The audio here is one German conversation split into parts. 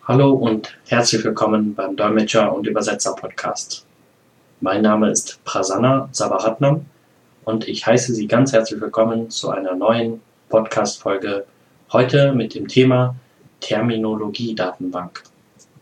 Hallo und herzlich willkommen beim Dolmetscher- und Übersetzer-Podcast. Mein Name ist Prasanna Sabaratnam und ich heiße Sie ganz herzlich willkommen zu einer neuen Podcast-Folge, heute mit dem Thema Terminologie-Datenbank.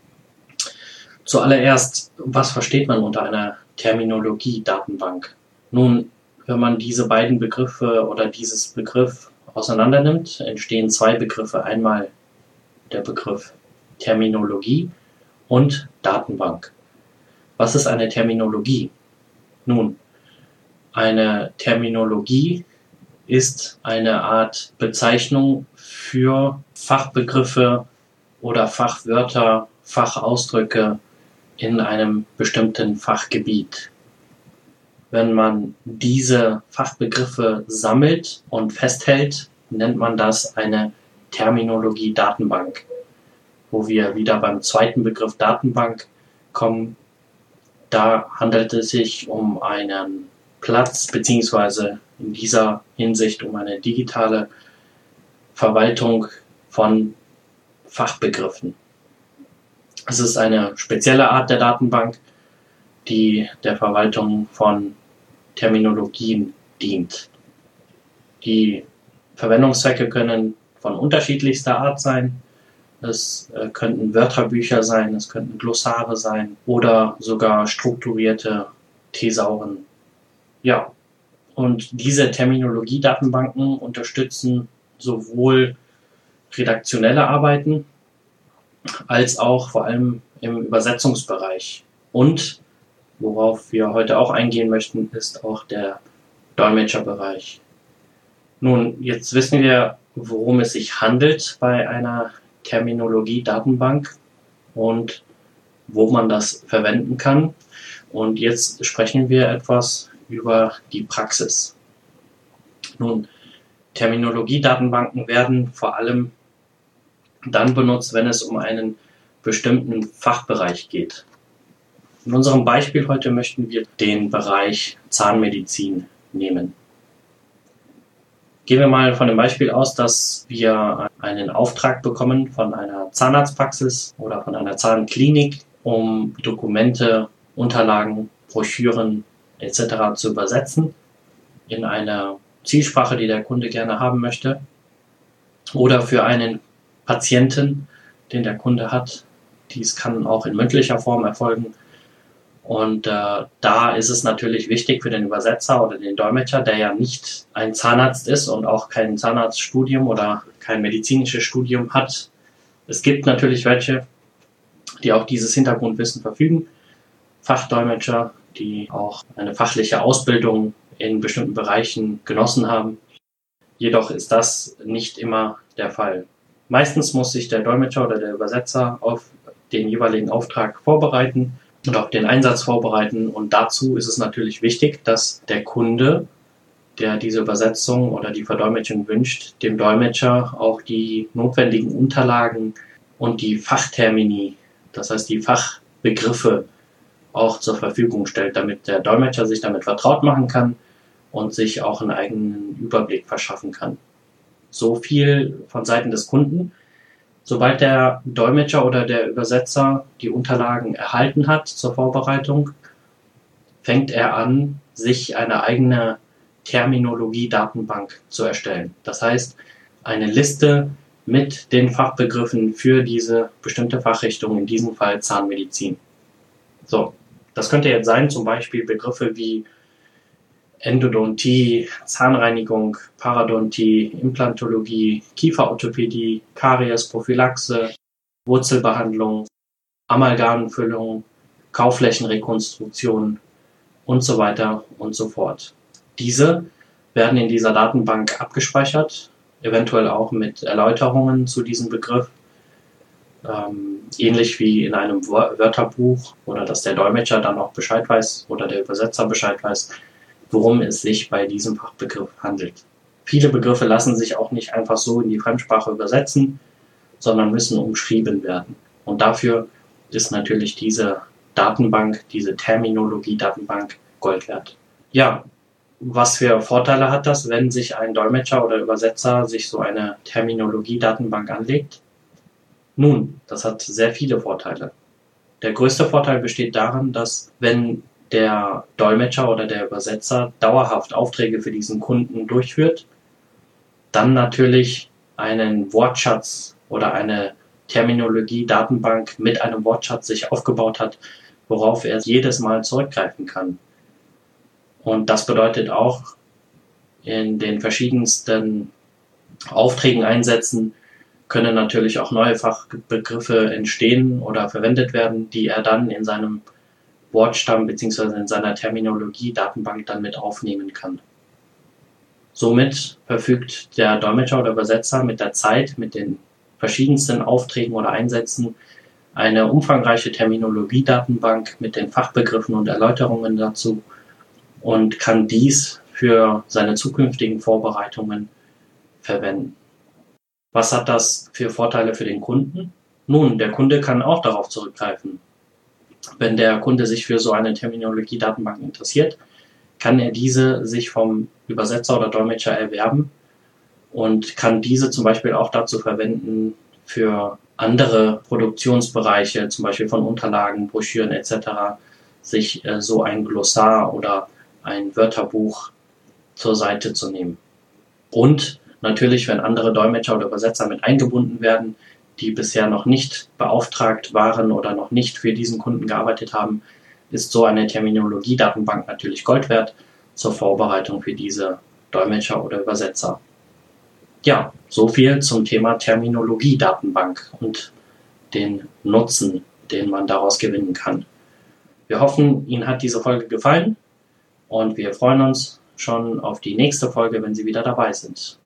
Zuallererst, was versteht man unter einer Terminologie-Datenbank? Nun, wenn man diese beiden Begriffe oder dieses Begriff auseinandernimmt, entstehen zwei Begriffe. Einmal der Begriff Terminologie und Datenbank. Was ist eine Terminologie? Nun, eine Terminologie ist eine Art Bezeichnung für Fachbegriffe oder Fachwörter, Fachausdrücke in einem bestimmten Fachgebiet. Wenn man diese Fachbegriffe sammelt und festhält, nennt man das eine Terminologie-Datenbank, wo wir wieder beim zweiten Begriff Datenbank kommen. Da handelt es sich um einen Platz beziehungsweise in dieser Hinsicht um eine digitale Verwaltung von Fachbegriffen. Es ist eine spezielle Art der Datenbank, die der Verwaltung von Terminologien dient. Die Verwendungszwecke können von unterschiedlichster Art sein. Es könnten Wörterbücher sein, es könnten Glossare sein oder sogar strukturierte Thesauren. Ja, und diese Terminologie-Datenbanken unterstützen sowohl redaktionelle Arbeiten als auch vor allem im Übersetzungsbereich. Und worauf wir heute auch eingehen möchten, ist auch der Dolmetscherbereich. Nun, jetzt wissen wir, worum es sich handelt bei einer Terminologie-Datenbank und wo man das verwenden kann. Und jetzt sprechen wir etwas über die Praxis. Nun, Terminologie-Datenbanken werden vor allem dann benutzt, wenn es um einen bestimmten Fachbereich geht. In unserem Beispiel heute möchten wir den Bereich Zahnmedizin nehmen. Gehen wir mal von dem Beispiel aus, dass wir einen Auftrag bekommen von einer Zahnarztpraxis oder von einer Zahnklinik, um Dokumente, Unterlagen, Broschüren etc. zu übersetzen in eine Zielsprache, die der Kunde gerne haben möchte, oder für einen Patienten, den der Kunde hat. Dies kann auch in mündlicher Form erfolgen. Und da ist es natürlich wichtig für den Übersetzer oder den Dolmetscher, der ja nicht ein Zahnarzt ist und auch kein Zahnarztstudium oder kein medizinisches Studium hat. Es gibt natürlich welche, die auch dieses Hintergrundwissen verfügen, Fachdolmetscher, die auch eine fachliche Ausbildung in bestimmten Bereichen genossen haben. Jedoch ist das nicht immer der Fall. Meistens muss sich der Dolmetscher oder der Übersetzer auf den jeweiligen Auftrag vorbereiten und auf den Einsatz vorbereiten. Und dazu ist es natürlich wichtig, dass der Kunde, der diese Übersetzung oder die Verdolmetschung wünscht, dem Dolmetscher auch die notwendigen Unterlagen und die Fachtermini, das heißt die Fachbegriffe, auch zur Verfügung stellt, damit der Dolmetscher sich damit vertraut machen kann und sich auch einen eigenen Überblick verschaffen kann. So viel von Seiten des Kunden. Sobald der Dolmetscher oder der Übersetzer die Unterlagen erhalten hat zur Vorbereitung, fängt er an, sich eine eigene Terminologie-Datenbank zu erstellen. Das heißt, eine Liste mit den Fachbegriffen für diese bestimmte Fachrichtung, in diesem Fall Zahnmedizin. So, das könnte jetzt sein, zum Beispiel Begriffe wie Endodontie, Zahnreinigung, Parodontie, Implantologie, Kieferorthopädie, Karies, Prophylaxe, Wurzelbehandlung, Amalgamfüllung, Kauflächenrekonstruktion und so weiter und so fort. Diese werden in dieser Datenbank abgespeichert, eventuell auch mit Erläuterungen zu diesem Begriff, ähnlich wie in einem Wörterbuch, oder dass der Dolmetscher dann auch Bescheid weiß oder der Übersetzer Bescheid weiß, worum es sich bei diesem Fachbegriff handelt. Viele Begriffe lassen sich auch nicht einfach so in die Fremdsprache übersetzen, sondern müssen umschrieben werden. Und dafür ist natürlich diese Datenbank, diese Terminologie-Datenbank Gold wert. Ja, was für Vorteile hat das, wenn sich ein Dolmetscher oder Übersetzer sich so eine Terminologie-Datenbank anlegt? Nun, das hat sehr viele Vorteile. Der größte Vorteil besteht darin, dass wenn der Dolmetscher oder der Übersetzer dauerhaft Aufträge für diesen Kunden durchführt, dann natürlich einen Wortschatz oder eine Terminologie-Datenbank mit einem Wortschatz sich aufgebaut hat, worauf er jedes Mal zurückgreifen kann. Und das bedeutet auch, in den verschiedensten Aufträgen einsetzen, können natürlich auch neue Fachbegriffe entstehen oder verwendet werden, die er dann in seinem Wortstamm bzw. in seiner Terminologie-Datenbank dann mit aufnehmen kann. Somit verfügt der Dolmetscher oder Übersetzer mit der Zeit, mit den verschiedensten Aufträgen oder Einsätzen eine umfangreiche Terminologie-Datenbank mit den Fachbegriffen und Erläuterungen dazu und kann dies für seine zukünftigen Vorbereitungen verwenden. Was hat das für Vorteile für den Kunden? Nun, der Kunde kann auch darauf zurückgreifen. Wenn der Kunde sich für so eine Terminologie-Datenbank interessiert, kann er diese sich vom Übersetzer oder Dolmetscher erwerben und kann diese zum Beispiel auch dazu verwenden, für andere Produktionsbereiche, zum Beispiel von Unterlagen, Broschüren etc., sich so ein Glossar oder ein Wörterbuch zur Seite zu nehmen. Und natürlich, wenn andere Dolmetscher oder Übersetzer mit eingebunden werden, die bisher noch nicht beauftragt waren oder noch nicht für diesen Kunden gearbeitet haben, ist so eine Terminologie-Datenbank natürlich Gold wert zur Vorbereitung für diese Dolmetscher oder Übersetzer. Ja, so viel zum Thema Terminologie-Datenbank und den Nutzen, den man daraus gewinnen kann. Wir hoffen, Ihnen hat diese Folge gefallen und wir freuen uns schon auf die nächste Folge, wenn Sie wieder dabei sind.